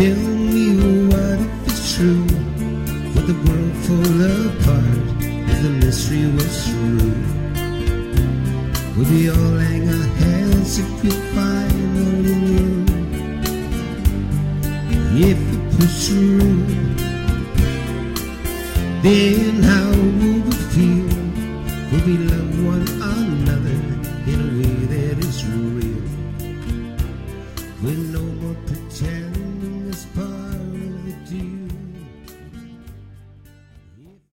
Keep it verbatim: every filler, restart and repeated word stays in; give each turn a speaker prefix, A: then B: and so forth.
A: Tell me what if it's true? Would the world fall apart if the mystery was true? Would we all hang our heads if we finally knew? If it was true, then how